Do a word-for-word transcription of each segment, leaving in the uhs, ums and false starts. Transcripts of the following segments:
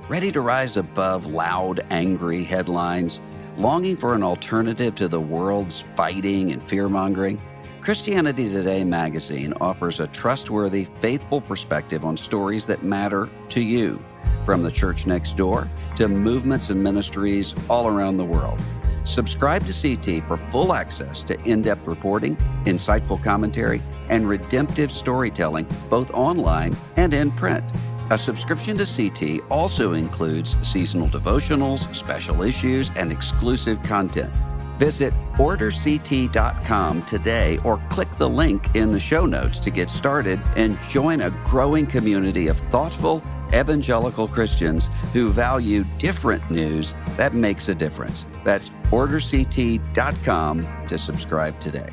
Ready to rise above loud, angry headlines? Longing for an alternative to the world's fighting and fear-mongering? Christianity Today magazine offers a trustworthy, faithful perspective on stories that matter to you, from the church next door to movements and ministries all around the world. Subscribe to C T for full access to in-depth reporting, insightful commentary, and redemptive storytelling, both online and in print. A subscription to C T also includes seasonal devotionals, special issues, and exclusive content. Visit order c t dot com today or click the link in the show notes to get started and join a growing community of thoughtful, evangelical Christians who value different news that makes a difference. That's order c t dot com to subscribe today.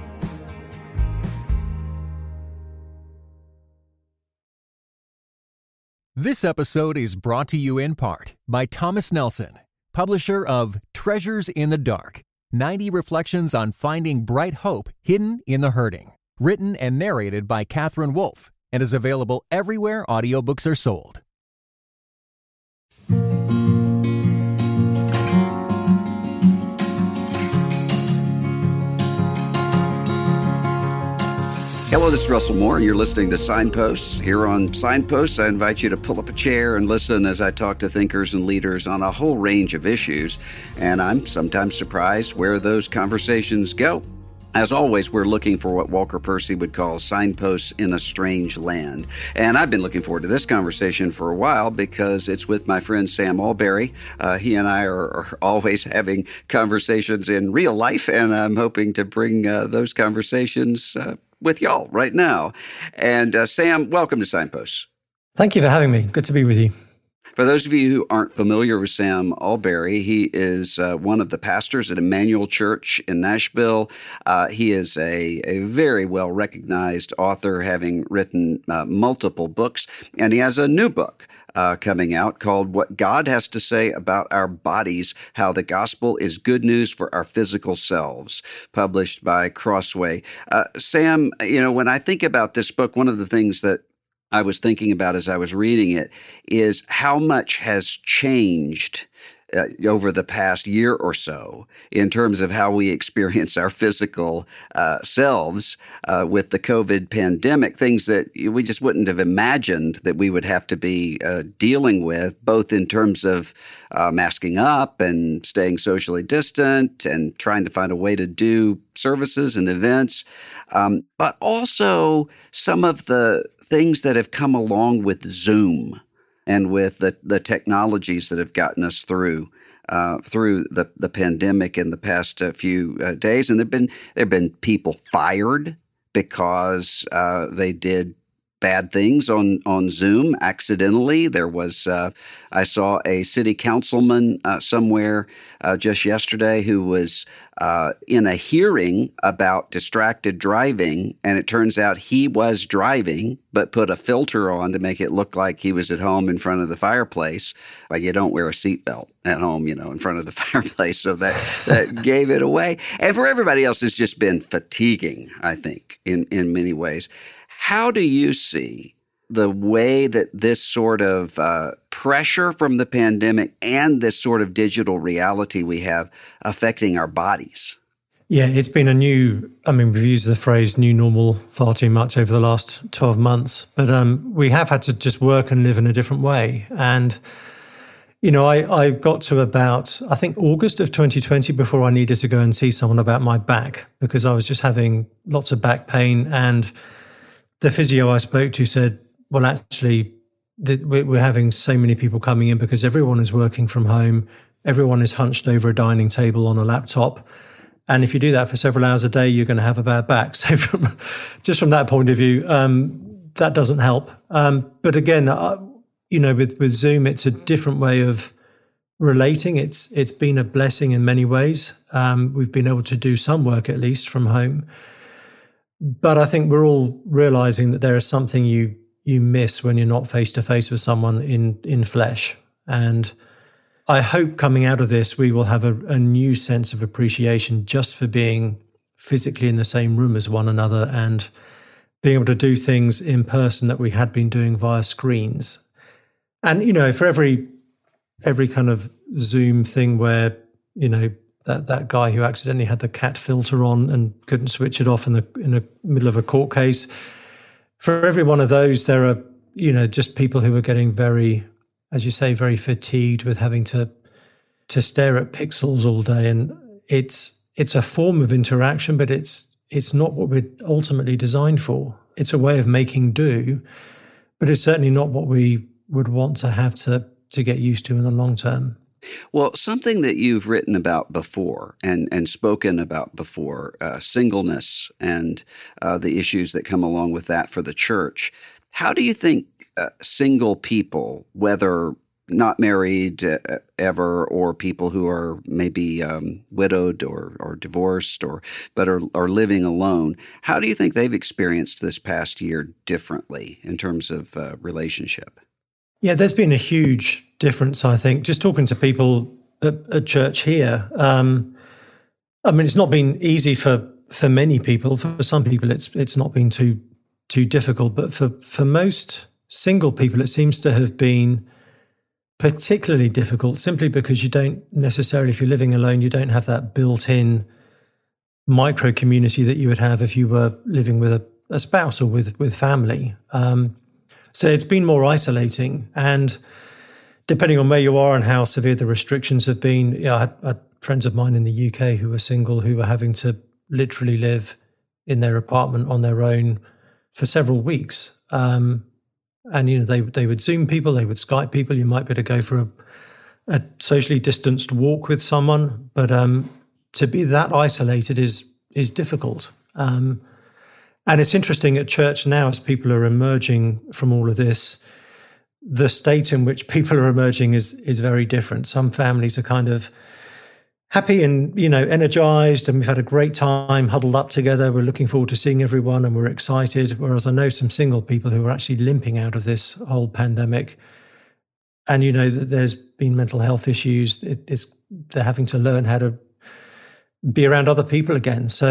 This episode is brought to you in part by Thomas Nelson, publisher of Treasures in the Dark, ninety Reflections on Finding Bright Hope Hidden in the Hurting, written and narrated by Catherine Wolfe, and is available everywhere audiobooks are sold. Hello, this is Russell Moore, and you're listening to Signposts. Here on Signposts, I invite you to pull up a chair and listen as I talk to thinkers and leaders on a whole range of issues. And I'm sometimes surprised where those conversations go. As always, we're looking for what Walker Percy would call signposts in a strange land. And I've been looking forward to this conversation for a while because it's with my friend Sam Allberry. Uh, he and I are, are always having conversations in real life, and I'm hoping to bring uh, those conversations uh, with y'all right now. And uh, Sam, welcome to Signposts. Thank you for having me. Good to be with you. For those of you who aren't familiar with Sam Allberry, he is uh, one of the pastors at Emmanuel Church in Nashville. Uh, he is a, a very well-recognized author, having written uh, multiple books, and he has a new book Uh, coming out called What God Has to Say About Our Bodies, How the Gospel is Good News for Our Physical Selves, published by Crossway. Uh, Sam, you know, when I think about this book, one of the things that I was thinking about as I was reading it is how much has changed Uh, over the past year or so in terms of how we experience our physical uh, selves uh, with the COVID pandemic, things that we just wouldn't have imagined that we would have to be uh, dealing with, both in terms of uh, masking up and staying socially distant and trying to find a way to do services and events, um, but also some of the things that have come along with Zoom and with the, the technologies that have gotten us through uh, through the, the pandemic in the past uh, few uh, days. And there've been there've been people fired because uh, they did bad things on, on Zoom accidentally. There was, uh, I saw a city councilman uh, somewhere uh, just yesterday who was uh, in a hearing about distracted driving, and it turns out he was driving, but put a filter on to make it look like he was at home in front of the fireplace. But you don't wear a seatbelt at home, you know, in front of the fireplace. So that, that gave it away. And for everybody else, it's just been fatiguing, I think, in, in many ways. How do you see the way that this sort of uh, pressure from the pandemic and this sort of digital reality we have affecting our bodies? Yeah, it's been a new, I mean, we've used the phrase new normal far too much over the last twelve months, but um, we have had to just work and live in a different way. And, you know, I, I got to about, I think, August of twenty twenty before I needed to go and see someone about my back because I was just having lots of back pain. And the physio I spoke to said, well, actually, th- we're having so many people coming in because everyone is working from home. Everyone is hunched over a dining table on a laptop. And if you do that for several hours a day, you're going to have a bad back. So from, just from that point of view, um, that doesn't help. Um, but again, uh, you know, with, with Zoom, it's a different way of relating. It's It's been a blessing in many ways. Um, we've been able to do some work, at least, from home. But I think we're all realizing that there is something you you miss when you're not face-to-face with someone in, in flesh. And I hope coming out of this, we will have a, a new sense of appreciation just for being physically in the same room as one another and being able to do things in person that we had been doing via screens. And, you know, for every every kind of Zoom thing where, you know, that, that guy who accidentally had the cat filter on and couldn't switch it off in the in the middle of a court case. For every one of those, there are, you know, just people who are getting very, as you say, very fatigued with having to to stare at pixels all day. And it's it's a form of interaction, but it's it's not what we're ultimately designed for. It's a way of making do, but it's certainly not what we would want to have to to get used to in the long term. Well, something that you've written about before and, and spoken about before, uh, singleness and uh, the issues that come along with that for the church. How do you think uh, single people, whether not married uh, ever or people who are maybe um, widowed or, or divorced or but are, are living alone, how do you think they've experienced this past year differently in terms of uh, relationship? Yeah, there's been a huge difference, I think, just talking to people at, at church here. Um, I mean, it's not been easy for, for many people. For some people, it's it's not been too too difficult. But for, for most single people, it seems to have been particularly difficult simply because you don't necessarily, if you're living alone, you don't have that built-in micro community that you would have if you were living with a, a spouse or with, with family. Um So it's been more isolating, and depending on where you are and how severe the restrictions have been, yeah, I had, I had friends of mine in the U K who were single, who were having to literally live in their apartment on their own for several weeks. Um, and, you know, they they would Zoom people, they would Skype people. You might be able to go for a, a socially distanced walk with someone, but um, to be that isolated is is difficult. Um And it's interesting at church now, as people are emerging from all of this, the state in which people are emerging is is very different. Some families are kind of happy and, you know, energized, and we've had a great time huddled up together. We're looking forward to seeing everyone and we're excited. Whereas I know some single people who are actually limping out of this whole pandemic. And, you know, there's been mental health issues. It, it's, they're having to learn how to be around other people again. So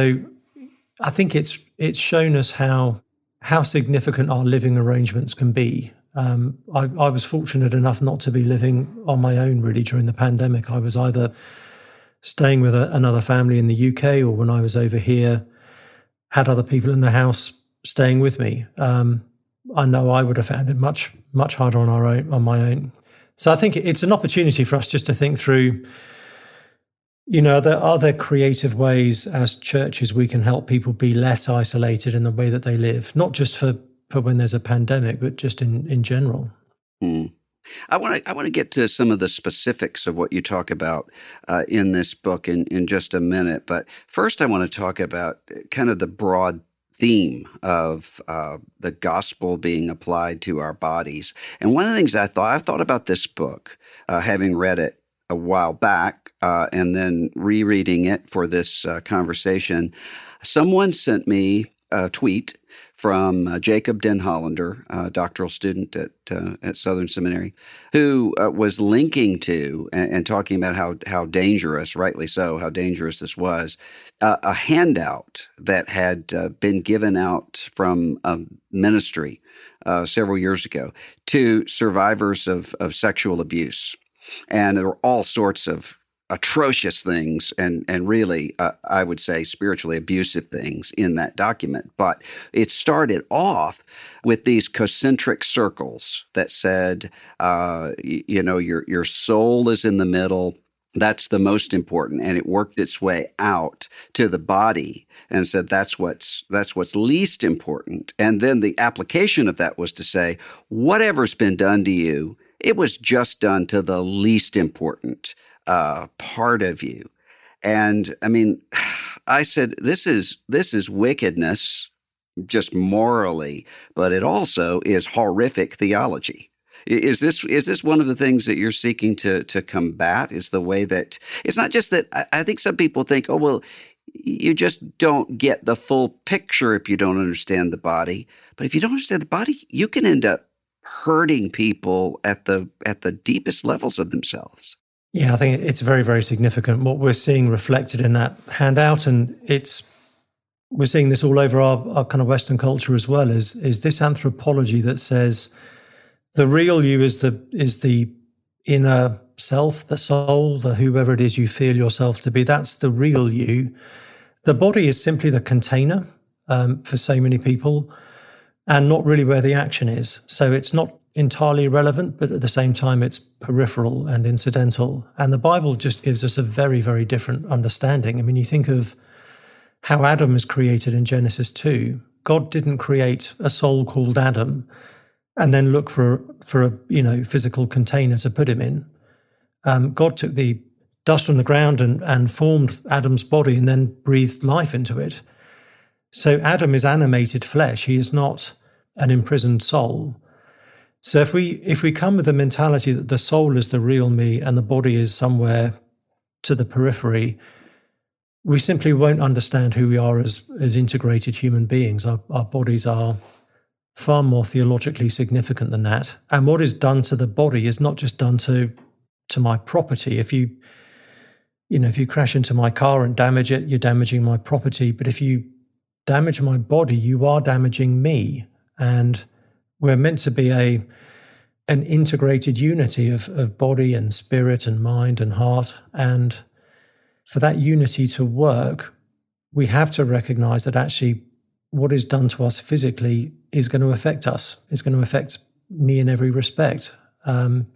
I think it's it's shown us how how significant our living arrangements can be. Um, I, I was fortunate enough not to be living on my own really during the pandemic. I was either staying with a, another family in the U K, or when I was over here, had other people in the house staying with me. Um, I know I would have found it much much harder on our own on my own. So I think it's an opportunity for us just to think through, you know, there are there creative ways as churches we can help people be less isolated in the way that they live, not just for, for when there's a pandemic, but just in, in general. Hmm. I want to I want to get to some of the specifics of what you talk about uh, in this book in, in just a minute. But first, I want to talk about kind of the broad theme of uh, the gospel being applied to our bodies. And one of the things I thought, I've thought about this book, uh, having read it a while back, uh, and then rereading it for this uh, conversation. Someone sent me a tweet from uh, Jacob Den Hollander, a doctoral student at uh, at Southern Seminary, who uh, was linking to and, and talking about how how dangerous, rightly so, how dangerous this was, uh, a handout that had uh, been given out from a ministry uh, several years ago to survivors of of sexual abuse. And there were all sorts of atrocious things and, and really, uh, I would say, spiritually abusive things in that document. But it started off with these concentric circles that said, uh, you, you know, your your soul is in the middle. That's the most important. And it worked its way out to the body and said that's what's that's what's least important. And then the application of that was to say, whatever's been done to you, it was just done to the least important uh, part of you. And I mean, I said, this is this is wickedness, just morally, but it also is horrific theology. Is this is this one of the things that you're seeking to to combat? Is the way that it's not just that I, I think some people think, oh, well, you just don't get the full picture if you don't understand the body. But if you don't understand the body, you can end up hurting people at the at the deepest levels of themselves. Yeah, I think it's very, very significant what we're seeing reflected in that handout, and it's we're seeing this all over our, our kind of Western culture as well. Is is this anthropology that says the real you is the is the inner self, the soul, the whoever it is you feel yourself to be. That's the real you. The body is simply the container um, for so many people, and not really where the action is. So it's not entirely irrelevant, but at the same time, it's peripheral and incidental. And the Bible just gives us a very, very different understanding. I mean, you think of how Adam is created in Genesis two. God didn't create a soul called Adam and then look for, for a, you know, physical container to put him in. Um, God took the dust from the ground and, and formed Adam's body and then breathed life into it. So Adam is animated flesh. He is not an imprisoned soul. So if we if we come with the mentality that the soul is the real me and the body is somewhere to the periphery, we simply won't understand who we are as, as integrated human beings. Our, our bodies are far more theologically significant than that. And what is done to the body is not just done to to my property. If you, you know, if you crash into my car and damage it, you're damaging my property. But if you damage my body, you are damaging me. And we're meant to be a an integrated unity of, of body and spirit and mind and heart. And for that unity to work, we have to recognize that actually what is done to us physically is going to affect us, is going to affect me in every respect. Um,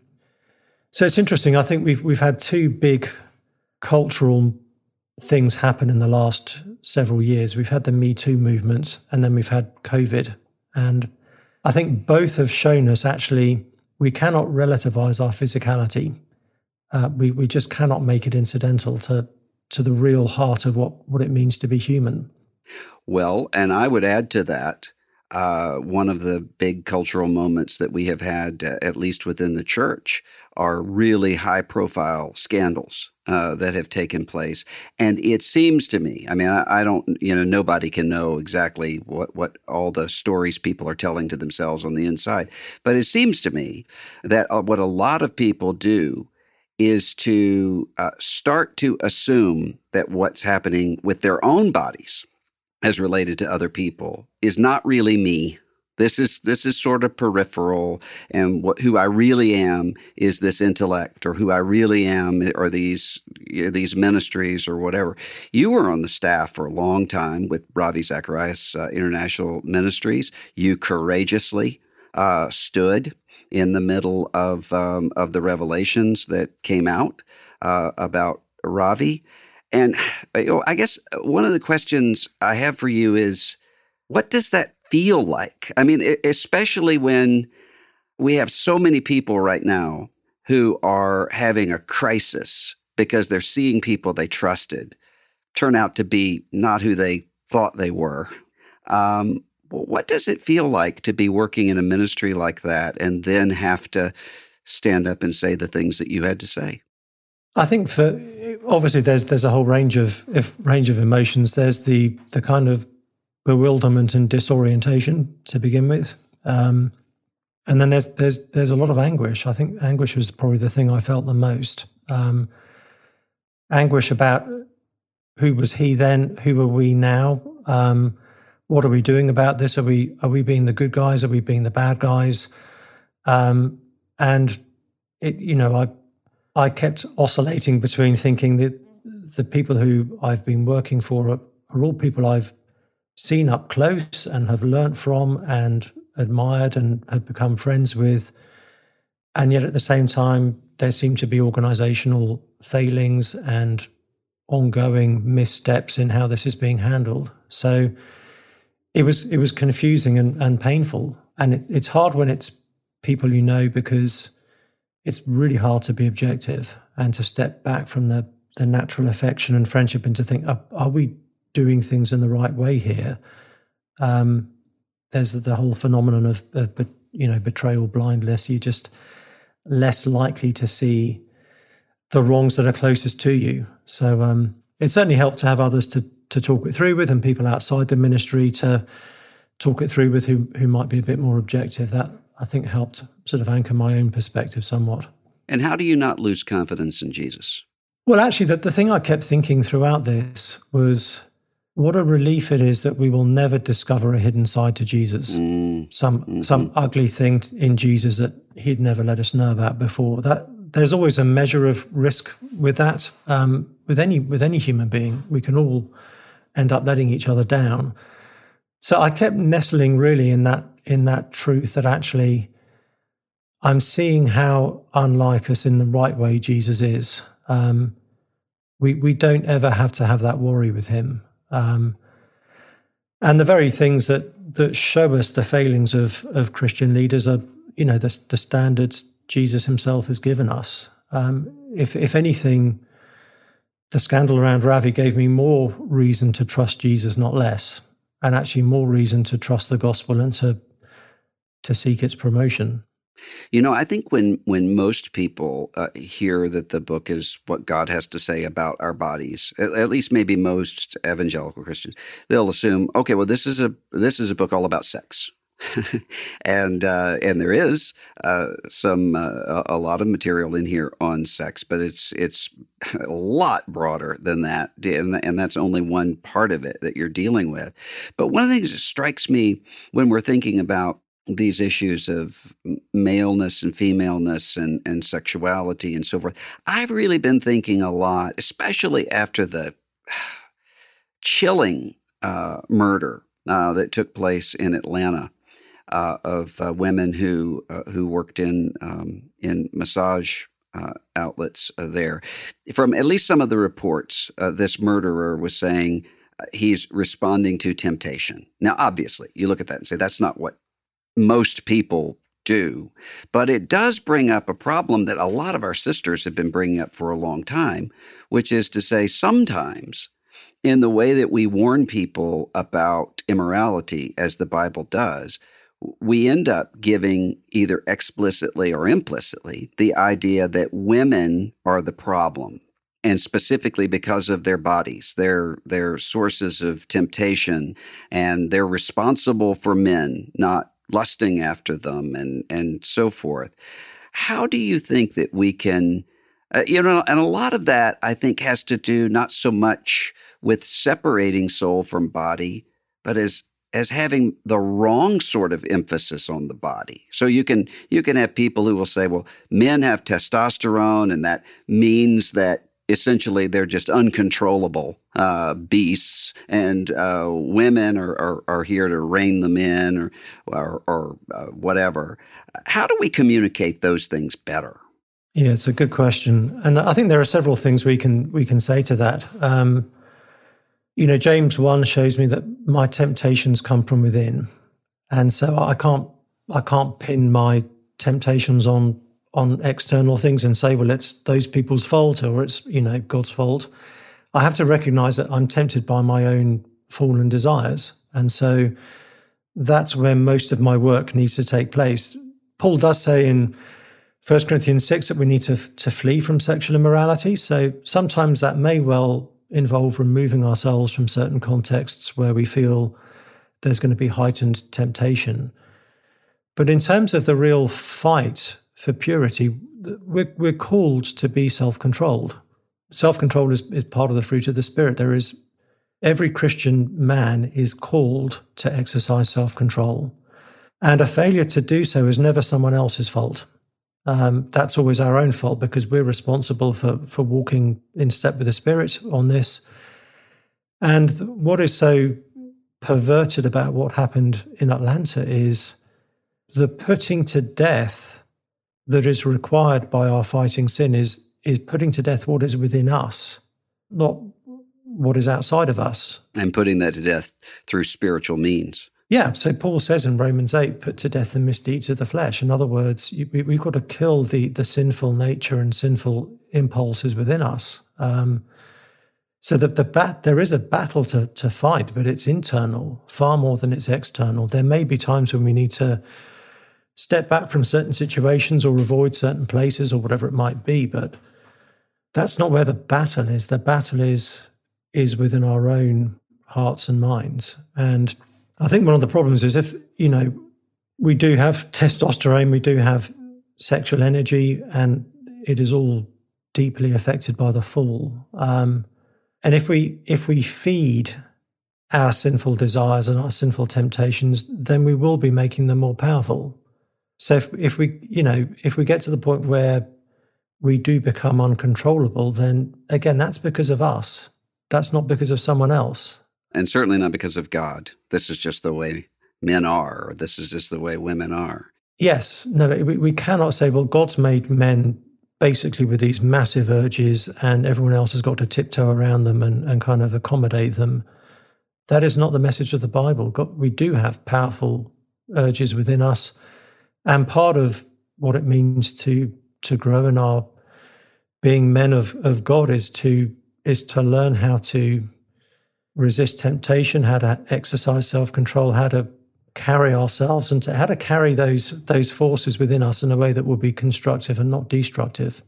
so it's interesting. I think we've we've had two big cultural things happen in the last several years. We've had the Me Too movement, and then we've had COVID. And I think both have shown us actually we cannot relativize our physicality. Uh, we we just cannot make it incidental to to the real heart of what, what it means to be human. Well, and I would add to that, uh, one of the big cultural moments that we have had, uh, at least within the church, are really high-profile scandals uh, that have taken place. And it seems to me, I mean, I, I don't, you know, nobody can know exactly what, what all the stories people are telling to themselves on the inside. But it seems to me that uh, what a lot of people do is to uh, start to assume that what's happening with their own bodies as related to other people is not really me. This is this is sort of peripheral, and what who I really am is this intellect, or who I really am are these you know, these ministries or whatever. You were on the staff for a long time with Ravi Zacharias uh, International Ministries. You courageously uh, stood in the middle of um, of the revelations that came out uh, about Ravi. And you know, I guess one of the questions I have for you is, what does that feel like? I mean, especially when we have so many people right now who are having a crisis because they're seeing people they trusted turn out to be not who they thought they were. Um, what does it feel like to be working in a ministry like that and then have to stand up and say the things that you had to say? I think for obviously there's there's a whole range of if, range of emotions. There's the the kind of bewilderment and disorientation to begin with, um, and then there's there's there's a lot of anguish. I think anguish was probably the thing I felt the most. Um, anguish about who was he then, who are we now? Um, what are we doing about this? Are we are we being the good guys? Are we being the bad guys? Um, and it, you know, I. I kept oscillating between thinking that the people who I've been working for are, are all people I've seen up close and have learnt from and admired and have become friends with. And yet at the same time, there seem to be organisational failings and ongoing missteps in how this is being handled. So it was it was confusing and, and painful. And it, it's hard when it's people you know, because it's really hard to be objective and to step back from the, the natural affection and friendship and to think, are, are we doing things in the right way here? Um, there's the whole phenomenon of, of, you know, betrayal blindness. You're just less likely to see the wrongs that are closest to you. So um, it certainly helped to have others to to talk it through with, and people outside the ministry to talk it through with who who might be a bit more objective. That, I think, helped sort of anchor my own perspective somewhat. And how do you not lose confidence in Jesus? Well, actually, the, the thing I kept thinking throughout this was what a relief it is that we will never discover a hidden side to Jesus, mm. some mm-hmm. some ugly thing in Jesus that he'd never let us know about before. That there's always a measure of risk with that. Um, with any with any human being, we can all end up letting each other down. So I kept nestling really in that in that truth that actually I'm seeing how unlike us in the right way Jesus is. Um, we we don't ever have to have that worry with him. Um, and the very things that that show us the failings of of Christian leaders are, you know, the, the standards Jesus himself has given us. Um, if if anything, the scandal around Ravi gave me more reason to trust Jesus, not less, and actually more reason to trust the gospel and to to seek its promotion. You know, I think when when most people uh, hear that the book is what God has to say about our bodies, at, at least maybe most evangelical Christians, they'll assume, okay, well, this is a this is a book all about sex. and uh, and there is uh, some uh, a lot of material in here on sex, but it's it's a lot broader than that, and, and that's only one part of it that you're dealing with. But one of the things that strikes me when we're thinking about these issues of maleness and femaleness and, and sexuality and so forth, I've really been thinking a lot, especially after the chilling uh, murder uh, that took place in Atlanta. Uh, of uh, women who uh, who worked in um, in massage uh, outlets uh, there. From at least some of the reports, uh, this murderer was saying uh, he's responding to temptation. Now, obviously, you look at that and say that's not what most people do, but it does bring up a problem that a lot of our sisters have been bringing up for a long time, which is to say sometimes in the way that we warn people about immorality, as the Bible does, we end up giving either explicitly or implicitly the idea that women are the problem, and specifically because of their bodies, their their sources of temptation, and they're responsible for men not lusting after them and, and so forth. How do you think that we can, uh, you know, and a lot of that I think has to do not so much with separating soul from body, but as as having the wrong sort of emphasis on the body. So you can you can have people who will say, well, men have testosterone, and that means that essentially they're just uncontrollable uh, beasts, and uh, women are, are are here to rein them in or or, or uh, whatever. How do we communicate those things better? Yeah, it's a good question, and I think there are several things we can we can say to that. Um, You know, James one shows me that my temptations come from within, and so I can't I can't pin my temptations on on external things and say, well, it's those people's fault or it's, you know, God's fault. I have to recognize that I'm tempted by my own fallen desires, and so that's where most of my work needs to take place. Paul does say in First Corinthians six that we need to to flee from sexual immorality. So sometimes that may well involve removing ourselves from certain contexts where we feel there's going to be heightened temptation. But in terms of the real fight for purity, we're, we're called to be self-controlled. Self-control is, is part of the fruit of the Spirit. There is, every Christian man is called to exercise self-control. And a failure to do so is never someone else's fault. Um, that's always our own fault because we're responsible for, for walking in step with the Spirit on this. And what is so perverted about what happened in Atlanta is the putting to death that is required by our fighting sin is, is putting to death what is within us, not what is outside of us. And putting that to death through spiritual means. Yeah, so Paul says in Romans eight, put to death the misdeeds of the flesh. In other words, you, we, we've got to kill the the sinful nature and sinful impulses within us. Um, so that the bat, there is a battle to, to fight, but it's internal far more than it's external. There may be times when we need to step back from certain situations or avoid certain places or whatever it might be, but that's not where the battle is. The battle is is within our own hearts and minds. And I think one of the problems is if, you know, we do have testosterone, we do have sexual energy, and it is all deeply affected by the fall. Um, and if we if we feed our sinful desires and our sinful temptations, then we will be making them more powerful. So if, if we, you know, if we get to the point where we do become uncontrollable, then again, that's because of us. That's not because of someone else. And certainly not because of God. This is just the way men are, or this is just the way women are. Yes. No, we, we cannot say, well, God's made men basically with these massive urges and everyone else has got to tiptoe around them and, and kind of accommodate them. That is not the message of the Bible. God, we do have powerful urges within us. And part of what it means to to grow in our being men of, of God is to is to learn how to resist temptation, how to exercise self-control, how to carry ourselves, and to, how to carry those those forces within us in a way that will be constructive and not destructive.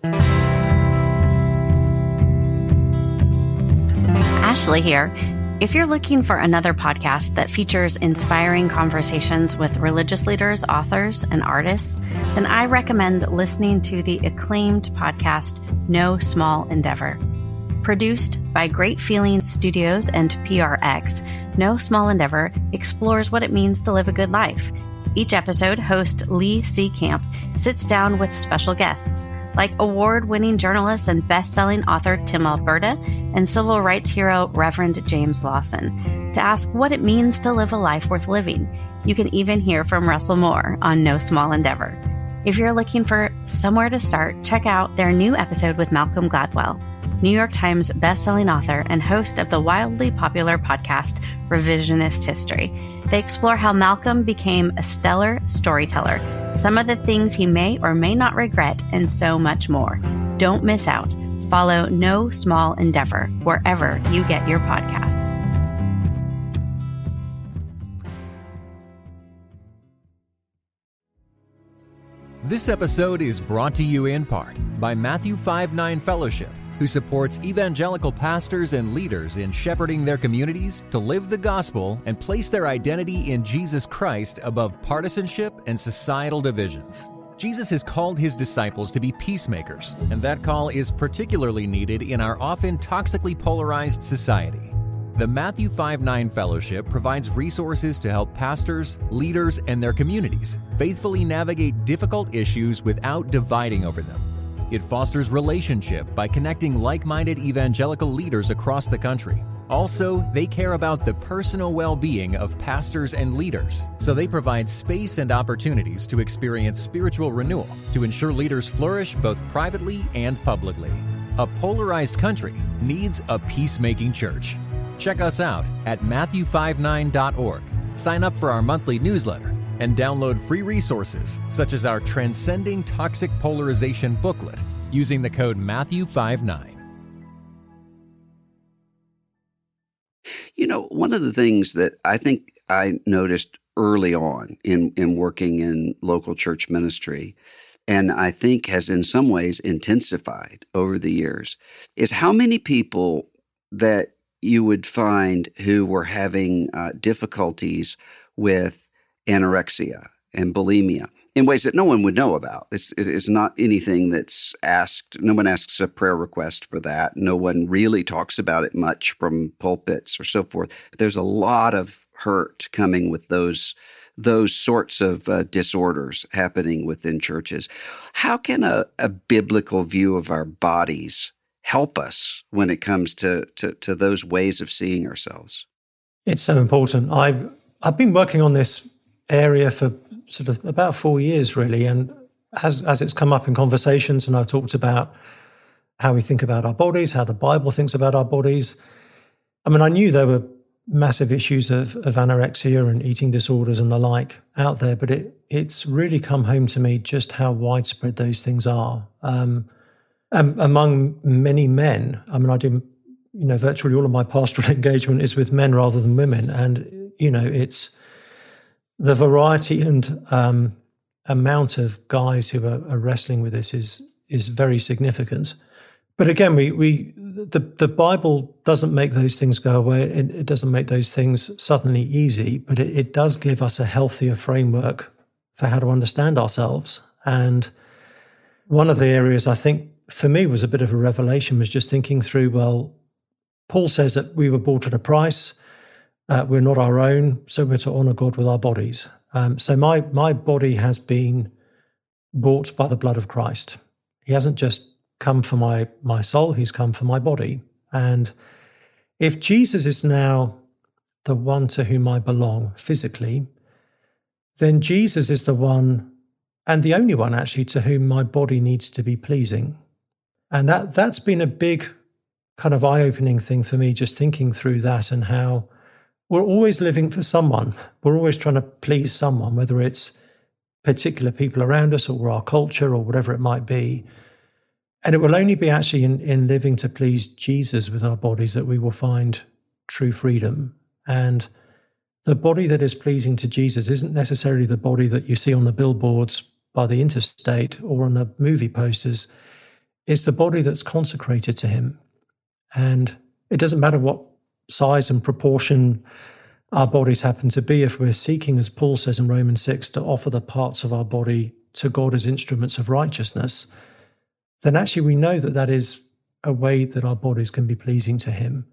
Ashley here. If you're looking for another podcast that features inspiring conversations with religious leaders, authors, and artists, then I recommend listening to the acclaimed podcast, No Small Endeavor. Produced by Great Feelings Studios and P R X, No Small Endeavor explores what it means to live a good life. Each episode, host Lee C. Camp sits down with special guests, like award-winning journalist and best-selling author Tim Alberta and civil rights hero Reverend James Lawson, to ask what it means to live a life worth living. You can even hear from Russell Moore on No Small Endeavor. If you're looking for somewhere to start, check out their new episode with Malcolm Gladwell, New York Times bestselling author and host of the wildly popular podcast Revisionist History. They explore how Malcolm became a stellar storyteller, some of the things he may or may not regret, and so much more. Don't miss out. Follow No Small Endeavor wherever you get your podcasts. This episode is brought to you in part by Matthew five nine Fellowship, who supports evangelical pastors and leaders in shepherding their communities to live the gospel and place their identity in Jesus Christ above partisanship and societal divisions. Jesus has called his disciples to be peacemakers, and that call is particularly needed in our often toxically polarized society. The Matthew five nine Fellowship provides resources to help pastors, leaders, and their communities faithfully navigate difficult issues without dividing over them. It fosters relationship by connecting like-minded evangelical leaders across the country. Also, they care about the personal well-being of pastors and leaders, so they provide space and opportunities to experience spiritual renewal to ensure leaders flourish both privately and publicly. A polarized country needs a peacemaking church. Check us out at matthew five nine dot org. Sign up for our monthly newsletter and download free resources such as our Transcending Toxic Polarization booklet using the code Matthew five nine. You know, one of the things that I think I noticed early on in, in working in local church ministry, and I think has in some ways intensified over the years, is how many people that you would find who were having uh, difficulties with anorexia and bulimia in ways that no one would know about. It's, it's not anything that's asked. No one asks a prayer request for that. No one really talks about it much from pulpits or so forth. But there's a lot of hurt coming with those those sorts of uh, disorders happening within churches. How can a, a biblical view of our bodies help us when it comes to, to, to those ways of seeing ourselves? It's so important. I've, I've been working on this area for sort of about four years, really. And as, as it's come up in conversations, and I've talked about how we think about our bodies, how the Bible thinks about our bodies. I mean, I knew there were massive issues of, of anorexia and eating disorders and the like out there, but it it's really come home to me just how widespread those things are. Um, Um, among many men. I mean, I do, you know, virtually all of my pastoral engagement is with men rather than women. And, you know, it's the variety and um, amount of guys who are, are wrestling with this is is very significant. But again, we we the, the Bible doesn't make those things go away. It, it doesn't make those things suddenly easy, but it, it does give us a healthier framework for how to understand ourselves. And one of the areas I think for me was a bit of a revelation was just thinking through, well, Paul says that we were bought at a price. Uh, we're not our own, so we're to honor God with our bodies. Um, so my my body has been bought by the blood of Christ. He hasn't just come for my, my soul, he's come for my body. And if Jesus is now the one to whom I belong physically, then Jesus is the one, and the only one actually, to whom my body needs to be pleasing. And that, that's been a big kind of eye-opening thing for me, just thinking through that and how we're always living for someone. We're always trying to please someone, whether it's particular people around us or our culture or whatever it might be. And it will only be actually in, in living to please Jesus with our bodies that we will find true freedom. And the body that is pleasing to Jesus isn't necessarily the body that you see on the billboards by the interstate or on the movie posters. It's the body that's consecrated to him. And it doesn't matter what size and proportion our bodies happen to be, if we're seeking, as Paul says in Romans six, to offer the parts of our body to God as instruments of righteousness, then actually we know that that is a way that our bodies can be pleasing to him.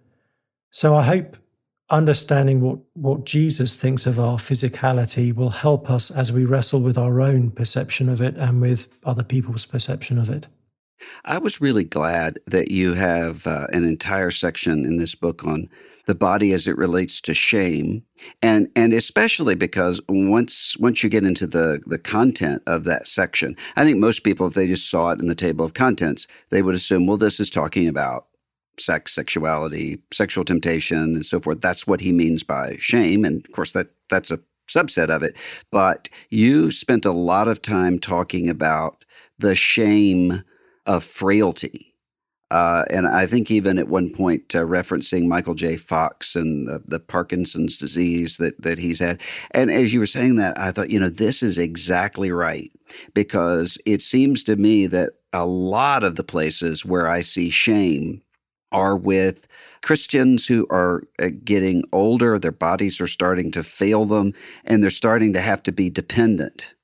So I hope understanding what, what Jesus thinks of our physicality will help us as we wrestle with our own perception of it and with other people's perception of it. I was really glad that you have uh, an entire section in this book on the body as it relates to shame, and and especially because once once you get into the, the content of that section, I think most people, if they just saw it in the table of contents, they would assume, well, this is talking about sex, sexuality, sexual temptation, and so forth. That's what he means by shame, and of course that that's a subset of it. But you spent a lot of time talking about the shame of frailty. Uh, and I think even at one point uh, referencing Michael J. Fox and the, the Parkinson's disease that, that he's had. And as you were saying that, I thought, you know, this is exactly right, because it seems to me that a lot of the places where I see shame are with Christians who are uh, getting older, their bodies are starting to fail them, and they're starting to have to be dependent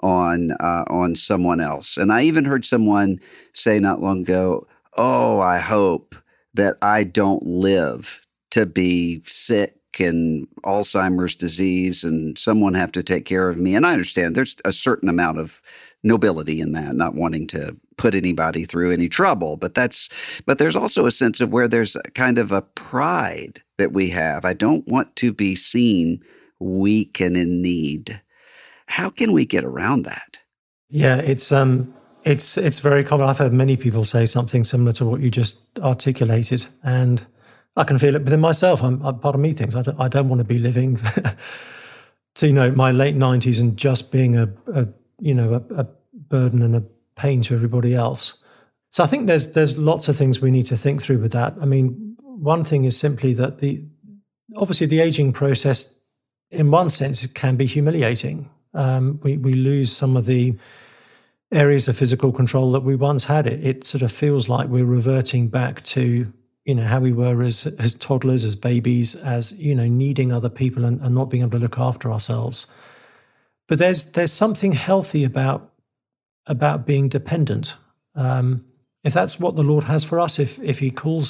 on uh, on someone else. And I even heard someone say not long ago, oh, I hope that I don't live to be sick and Alzheimer's disease and someone have to take care of me. And I understand there's a certain amount of nobility in that, not wanting to put anybody through any trouble. But that's but there's also a sense of where there's kind of a pride that we have. I don't want to be seen weak and in need. How can we get around that? Yeah, it's um It's it's very common. I've heard many people say something similar to what you just articulated, and I can feel it within myself. I'm, I'm part of me thinks I don't, I don't want to be living to, you know, my late nineties and just being a, a you know a, a burden and a pain to everybody else. So I think there's there's lots of things we need to think through with that. I mean, one thing is simply that the obviously the aging process, in one sense, can be humiliating. Um, we we lose some of the areas of physical control that we once had. It it sort of feels like we're reverting back to, you know, how we were as as toddlers, as babies, as, you know, needing other people and, and not being able to look after ourselves. But there's there's something healthy about about being dependent. Um, if that's what the Lord has for us, if if He calls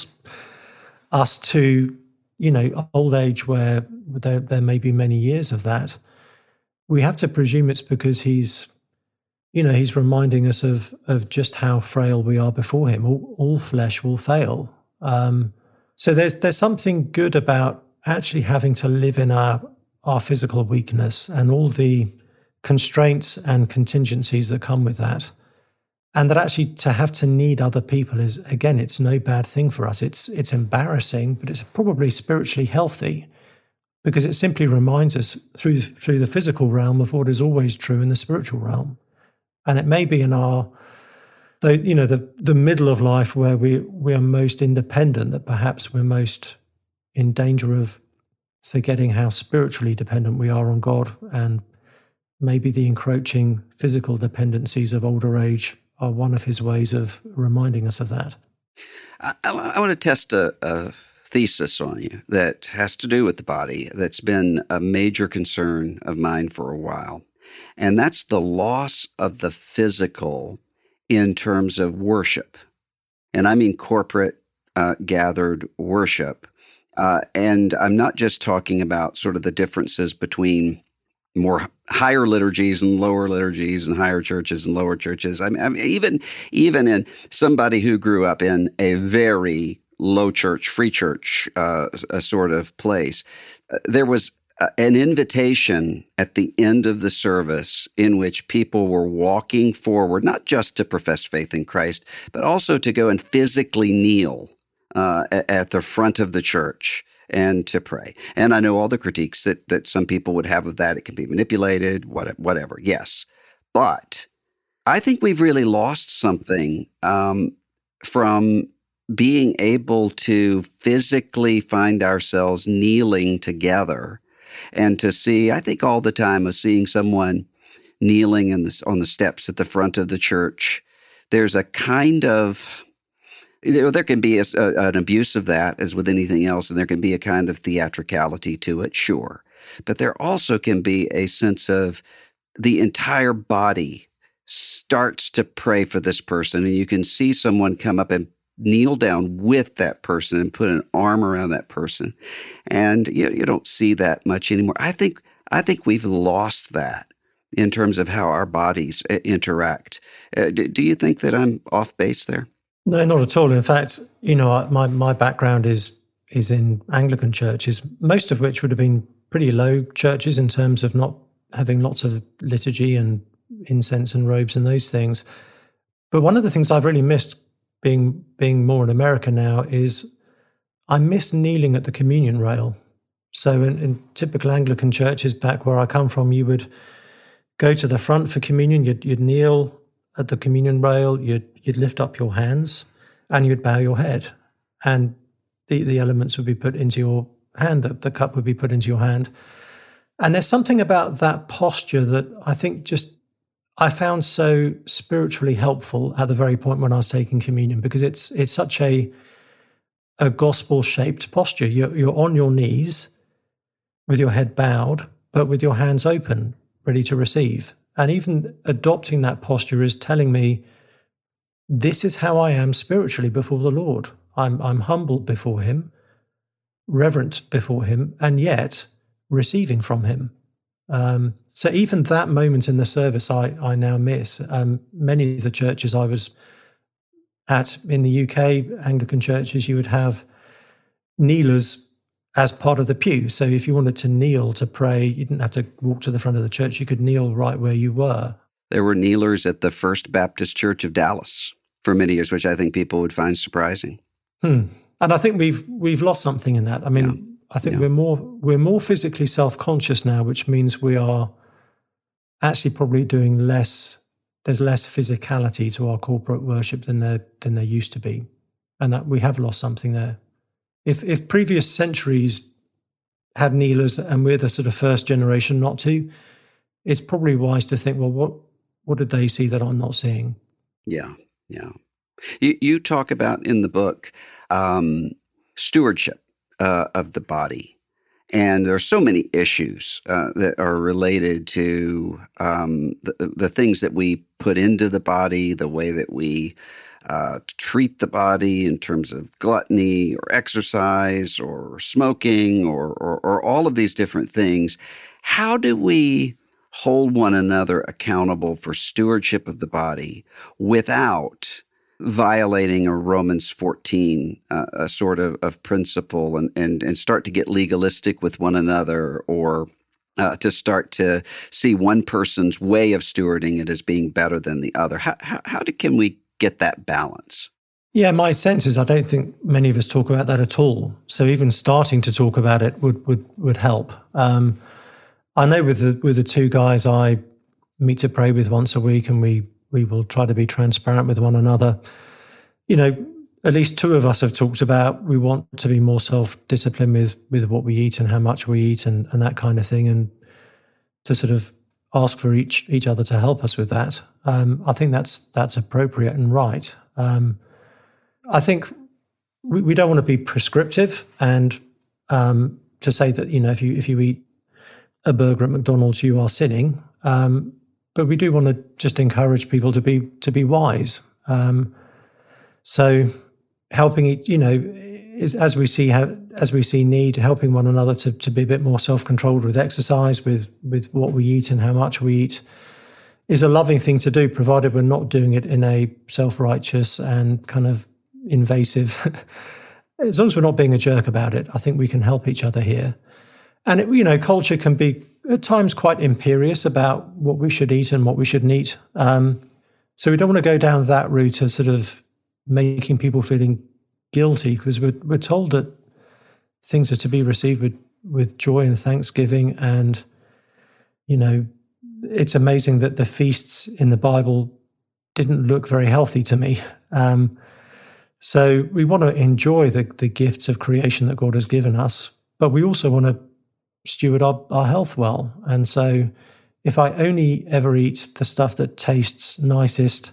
us to, you know, old age where there, there may be many years of that, we have to presume it's because He's You know, he's reminding us of of just how frail we are before him. All, all flesh will fail. Um, so there's there's something good about actually having to live in our our physical weakness and all the constraints and contingencies that come with that. And that actually to have to need other people is, again, it's no bad thing for us. It's it's embarrassing, but it's probably spiritually healthy, because it simply reminds us through through the physical realm of what is always true in the spiritual realm. And it may be in our, the, you know, the, the middle of life where we, we are most independent, that perhaps we're most in danger of forgetting how spiritually dependent we are on God. And maybe the encroaching physical dependencies of older age are one of his ways of reminding us of that. I, I want to test a, a thesis on you that has to do with the body that's been a major concern of mine for a while. And that's the loss of the physical in terms of worship. And I mean corporate uh, gathered worship. Uh, and I'm not just talking about sort of the differences between more higher liturgies and lower liturgies and higher churches and lower churches. I mean, I mean, even even in somebody who grew up in a very low church, free church uh, a sort of place, uh, there was uh, an invitation at the end of the service in which people were walking forward, not just to profess faith in Christ, but also to go and physically kneel uh, at the front of the church and to pray. And I know all the critiques that, that some people would have of that. It can be manipulated, whatever. Yes. But I think we've really lost something um, from being able to physically find ourselves kneeling together and to see, I think all the time of seeing someone kneeling in the, on the steps at the front of the church, there's a kind of... There can be a, a, an abuse of that, as with anything else, and there can be a kind of theatricality to it, sure. But there also can be a sense of the entire body starts to pray for this person, and you can see someone come up and kneel down with that person and put an arm around that person. And you, you don't see that much anymore. I think I think we've lost that in terms of how our bodies interact. Uh, do, do you think that I'm off base there? No, not at all. In fact, you know, my my background is is in Anglican churches, most of which would have been pretty low churches in terms of not having lots of liturgy and incense and robes and those things. But one of the things I've really missed being being more in America now is I miss kneeling at the communion rail. So in, in typical Anglican churches back where I come from, you would go to the front for communion, you'd, you'd kneel at the communion rail, you'd you'd lift up your hands and you'd bow your head. And the, the elements would be put into your hand, the, the cup would be put into your hand. And there's something about that posture that I think just I found so spiritually helpful at the very point when I was taking communion, because it's it's such a a gospel-shaped posture. You're, you're on your knees with your head bowed, but with your hands open, ready to receive. And even adopting that posture is telling me, this is how I am spiritually before the Lord. I'm I'm humbled before him, reverent before him, and yet receiving from him. Um, so even that moment in the service I, I now miss. Um, many of the churches I was at in the U K, Anglican churches, you would have kneelers as part of the pew. So if you wanted to kneel to pray, you didn't have to walk to the front of the church. You could kneel right where you were. There were kneelers at the First Baptist Church of Dallas for many years, which I think people would find surprising. Hmm. And I think we've we've lost something in that. I mean, yeah. I think yeah. we're more we're more physically self-conscious now, which means we are actually probably doing less. There's less physicality to our corporate worship than there than there used to be, and that we have lost something there. If if previous centuries had kneelers and we're the sort of first generation not to, it's probably wise to think, well, what what did they see that I'm not seeing? Yeah, yeah. You, you talk about in the book um, stewardship uh, of the body. And there are so many issues uh, that are related to um, the, the things that we put into the body, the way that we uh, treat the body in terms of gluttony or exercise or smoking or, or, or all of these different things. How do we hold one another accountable for stewardship of the body without violating a Romans fourteen uh, a sort of, of principle and, and, and start to get legalistic with one another, or uh, to start to see one person's way of stewarding it as being better than the other? How, how, how do, can we get that balance? Yeah, my sense is I don't think many of us talk about that at all. So even starting to talk about it would would, would help. Um, I know with the, with the two guys I meet to pray with once a week, and we We will try to be transparent with one another. You know, at least two of us have talked about we want to be more self-disciplined with, with what we eat and how much we eat and, and that kind of thing, and to sort of ask for each each other to help us with that. Um, I think that's that's appropriate and right. Um, I think we, we don't want to be prescriptive and um, to say that, you know, if you if you eat a burger at McDonald's, you are sinning. Um, But we do want to just encourage people to be to be wise. Um, so helping, you know, is as we see how, as we see need, helping one another to, to be a bit more self-controlled with exercise, with with what we eat and how much we eat, is a loving thing to do, provided we're not doing it in a self-righteous and kind of invasive. As long as we're not being a jerk about it, I think we can help each other here. And it, you know, culture can be at times quite imperious about what we should eat and what we shouldn't eat. Um, so we don't want to go down that route of sort of making people feeling guilty, because we're we're told that things are to be received with, with joy and thanksgiving. And, you know, it's amazing that the feasts in the Bible didn't look very healthy to me. Um, so we want to enjoy the, the gifts of creation that God has given us, but we also want to steward our, our health well. And so if I only ever eat the stuff that tastes nicest,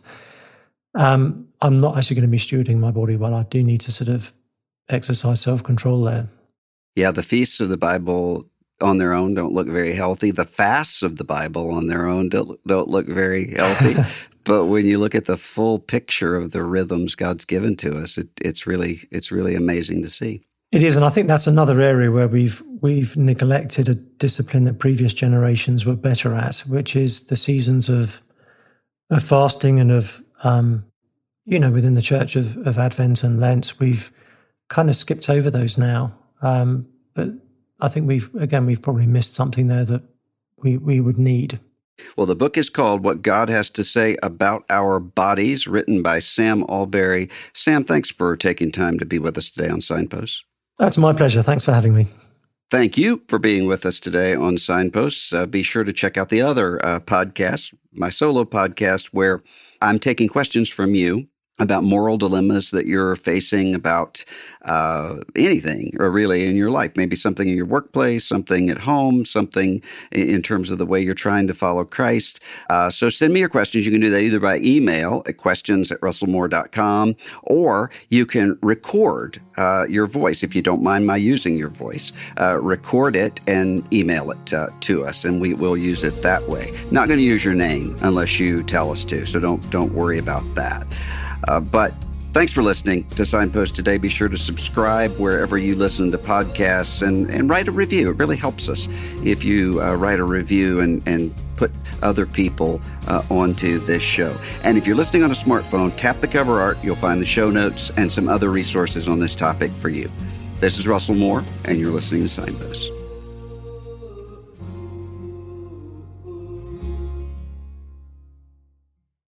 um, I'm not actually going to be stewarding my body well. I do need to sort of exercise self-control there. Yeah, the feasts of the Bible on their own don't look very healthy. The fasts of the Bible on their own don't, don't look very healthy. But when you look at the full picture of the rhythms God's given to us, it, it's really it's really amazing to see. It is, and I think that's another area where we've we've neglected a discipline that previous generations were better at, which is the seasons of of fasting and of um, you know, within the church of, of Advent and Lent. We've kind of skipped over those now, um, but I think we've again we've probably missed something there that we we would need. Well, the book is called What God Has to Say About Our Bodies, written by Sam Allberry. Sam, thanks for taking time to be with us today on Signposts. That's my pleasure. Thanks for having me. Thank you for being with us today on Signposts. Uh, be sure to check out the other uh, podcast, my solo podcast, where I'm taking questions from you about moral dilemmas that you're facing, about uh, anything or really in your life, maybe something in your workplace, something at home, something in terms of the way you're trying to follow Christ. Uh, so send me your questions. You can do that either by email at questions at russell moore dot com, or you can record uh, your voice, if you don't mind my using your voice. Uh, record it and email it uh, to us, and we will use it that way. Not going to use your name unless you tell us to, so don't don't worry about that. Uh, but thanks for listening to Signpost today. Be sure to subscribe wherever you listen to podcasts, and, and write a review. It really helps us if you uh, write a review and, and put other people uh, onto this show. And if you're listening on a smartphone, tap the cover art. You'll find the show notes and some other resources on this topic for you. This is Russell Moore, and you're listening to Signpost.